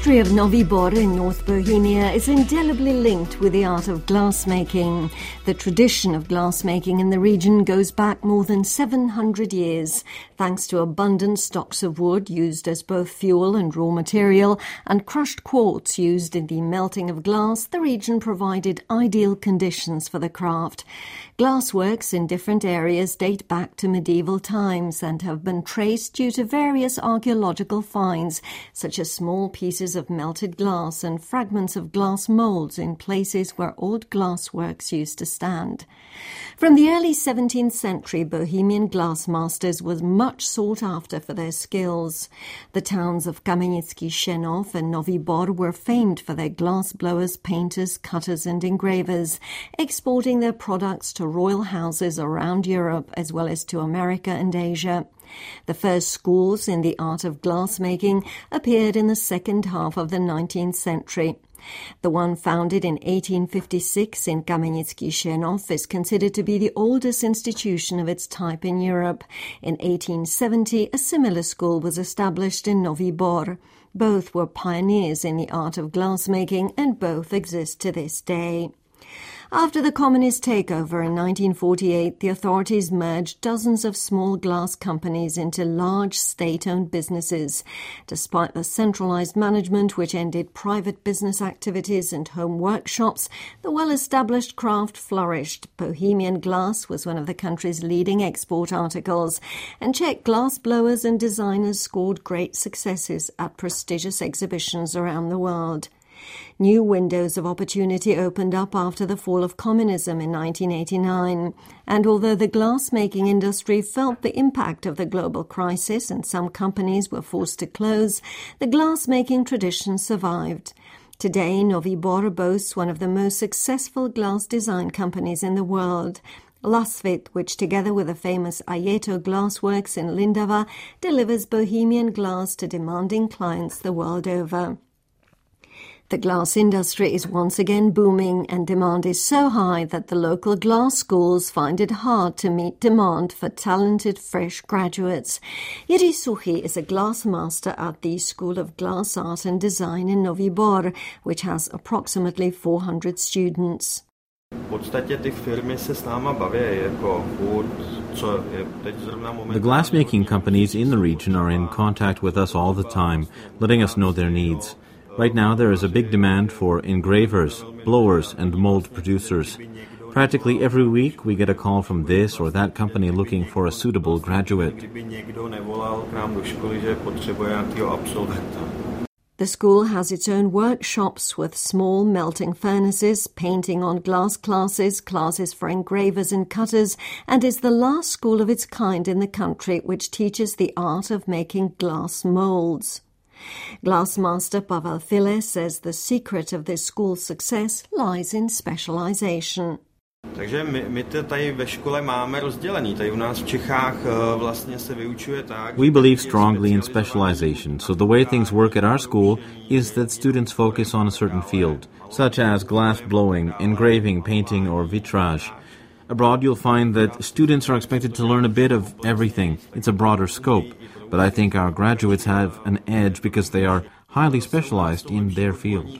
history of Nový Bor in North Bohemia is indelibly linked with the art of glassmaking. The tradition of glassmaking in the region goes back more than 700 years. Thanks to abundant stocks of wood used as both fuel and raw material, and crushed quartz used in the melting of glass, the region provided ideal conditions for the craft. Glassworks in different areas date back to medieval times and have been traced due to various archaeological finds, such as small pieces of melted glass and fragments of glass moulds in places where old glassworks used to stand. From the early 17th century, Bohemian glassmasters were much sought after for their skills. The towns of Kamenický Šenov and Nový Bor were famed for their glass blowers, painters, cutters and engravers, exporting their products to royal houses around Europe as well as to America and Asia. The first schools in the art of glassmaking appeared in the second half of the 19th century. The one founded in 1856 in Kamenický Šenov is considered to be the oldest institution of its type in Europe. In 1870, a similar school was established in Nový Bor. Both were pioneers in the art of glassmaking and both exist to this day. After the communist takeover in 1948, the authorities merged dozens of small glass companies into large state-owned businesses. Despite the centralized management which ended private business activities and home workshops, the well-established craft flourished. Bohemian glass was one of the country's leading export articles, and Czech glass blowers and designers scored great successes at prestigious exhibitions around the world. New windows of opportunity opened up after the fall of communism in 1989, and although the glass-making industry felt the impact of the global crisis and some companies were forced to close, the glass-making tradition survived. Today, Nový Bor boasts one of the most successful glass design companies in the world. Lasvit, which together with the famous Ajeto Glassworks in Lindava, delivers Bohemian glass to demanding clients the world over. The glass industry is once again booming, and demand is so high that the local glass schools find it hard to meet demand for talented fresh graduates. Jiří Suchý is a glass master at the School of Glass Art and Design in Nový Bor, which has approximately 400 students. The glassmaking companies in the region are in contact with us all the time, letting us know their needs. Right now there is a big demand for engravers, blowers and mold producers. Practically every week we get a call from this or that company looking for a suitable graduate. The school has its own workshops with small melting furnaces, painting on glass classes, classes for engravers and cutters, and is the last school of its kind in the country which teaches the art of making glass moulds. Glassmaster Pavel File says the secret of this school's success lies in specialization. We believe strongly in specialization, so the way things work at our school is that students focus on a certain field, such as glass blowing, engraving, painting or vitrage. Abroad you'll find that students are expected to learn a bit of everything. It's a broader scope. But I think our graduates have an edge because they are highly specialized in their field.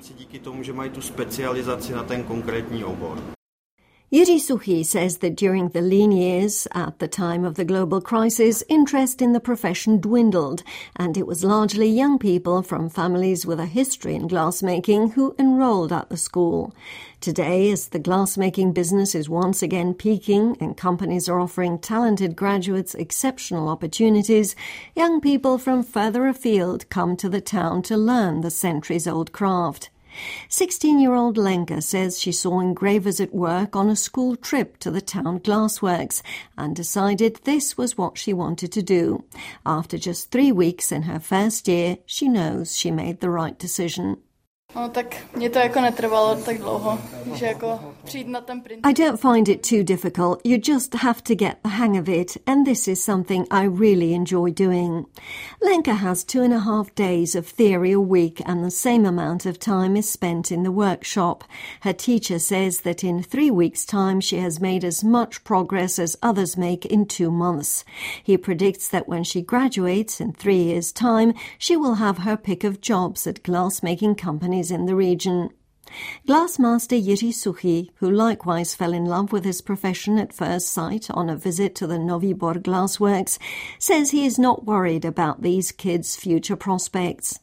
Jiří Suchý says that during the lean years, at the time of the global crisis, interest in the profession dwindled, and it was largely young people from families with a history in glassmaking who enrolled at the school. Today, as the glassmaking business is once again peaking and companies are offering talented graduates exceptional opportunities, young people from further afield come to the town to learn the centuries-old craft. 16-year-old Lenka says she saw engravers at work on a school trip to the town glassworks and decided this was what she wanted to do. After just 3 weeks in her first year, she knows she made the right decision. No tak mě to jako netrvalo tak dlouho, že jako přijít na ten princip. I don't find it too difficult. You just have to get the hang of it, and this is something I really enjoy doing. Lenka has 2.5 days of theory a week, and the same amount of time is spent in the workshop. Her teacher says that in 3 weeks' time she has made as much progress as others make in 2 months. He predicts that when she graduates in 3 years' time, she will have her pick of jobs at glass-making companies in the region. Glassmaster Jiří Suchý, who likewise fell in love with his profession at first sight on a visit to the Nový Bor glassworks, says he is not worried about these kids' future prospects.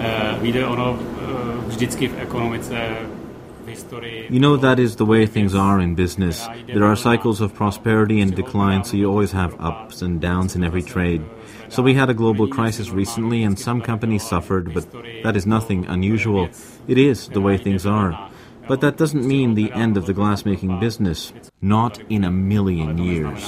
You know, that is the way things are in business. There are cycles of prosperity and decline, so you always have ups and downs in every trade. So we had a global crisis recently and some companies suffered, but that is nothing unusual. It is the way things are. But that doesn't mean the end of the glassmaking business. Not in a million years.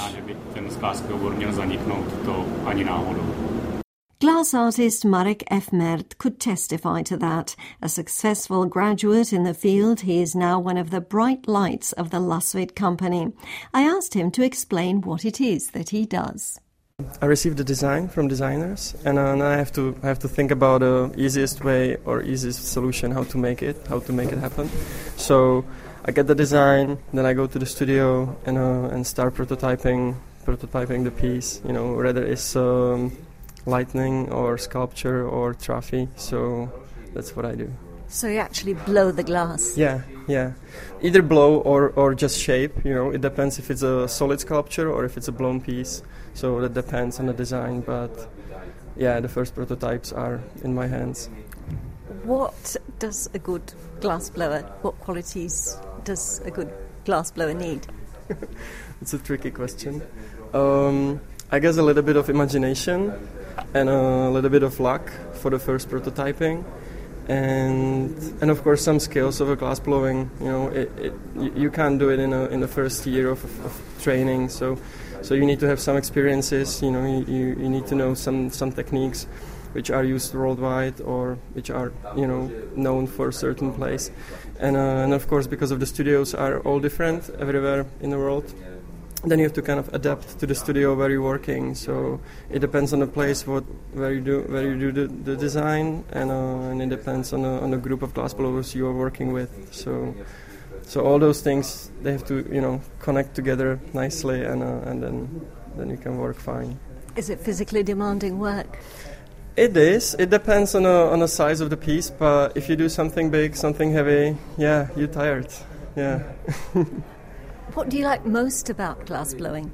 Glass artist Marek Efmert could testify to that. A successful graduate in the field, he is now one of the bright lights of the Lasvit company. I asked him to explain what it is that he does. I received the design from designers, and I have to think about the easiest way or easiest solution how to make it happen. So I get the design, then I go to the studio and start prototyping the piece. You know, whether it's lightning or sculpture or trophy. So that's what I do. So you actually blow the glass? Yeah. Either blow or just shape, you know. It depends if it's a solid sculpture or if it's a blown piece. So that depends on the design, but yeah, the first prototypes are in my hands. What does a good glass blower, what qualities does a good glass blower need? It's a tricky question. I guess a little bit of imagination and a little bit of luck for the first prototyping. And of course some skills of a glass blowing. You know, you can't do it in the first year of training. So you need to have some experiences. You know, you need to know some techniques which are used worldwide or which are, you know, known for a certain place. And of course, because of the studios are all different everywhere in the world, then you have to kind of adapt to the studio where you're working. So it depends on the place where you do the design, and it depends on the group of glass blowers you are working with. So all those things, they have to, you know, connect together nicely, and then you can work fine. Is it physically demanding work? It is. It depends on the size of the piece, but if you do something big, something heavy, yeah, you're tired. Yeah. What do you like most about glass blowing?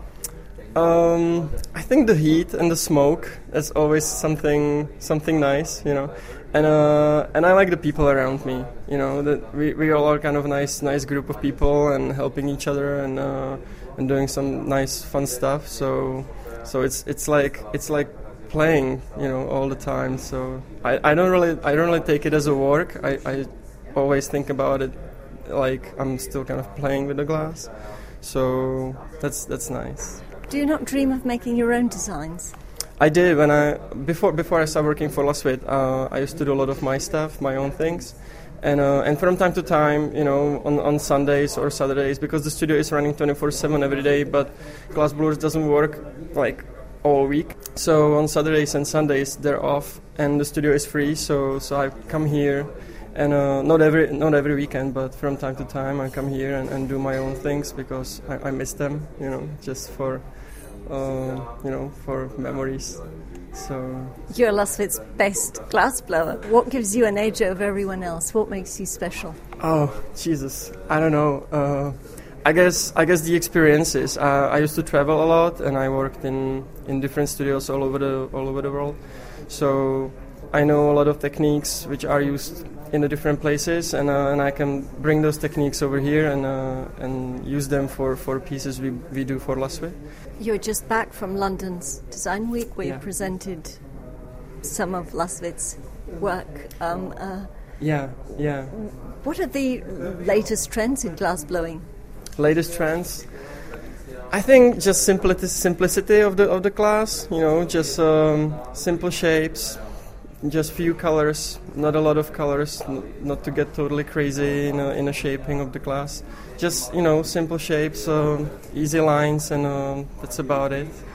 I think the heat and the smoke is always something nice, you know, and I like the people around me, you know, that we all are kind of a nice group of people and helping each other and doing some nice fun stuff. So it's like playing, you know, all the time. So I don't really take it as a work. I always think about it like I'm still kind of playing with the glass. So that's nice. Do you not dream of making your own designs? I did before I started working for Lasvit. I used to do a lot of my stuff, my own things, and from time to time, you know, on Sundays or Saturdays, because the studio is running 24/7 every day, but glass blowers doesn't work like all week. So on Saturdays and Sundays they're off, and the studio is free. So I come here. And not every weekend, but from time to time I come here and do my own things because I miss them, you know, just for for memories. So you're Lasvit's best glass blower. What gives you an edge over everyone else? What makes you special? Oh, Jesus, I don't know. I guess the experiences. I used to travel a lot, and I worked in different studios all over the world. So I know a lot of techniques which are used in the different places, and I can bring those techniques over here and use them for pieces we do for Lasvit. You're just back from London's Design Week, where you presented some of Lasvit's work. Yeah. What are the latest trends in glass blowing? Latest trends? I think just simplicity of the glass. You know, just simple shapes. just few colors, not a lot of colors, not to get totally crazy in a shaping of the class. Just, simple shapes, easy lines, and that's about it.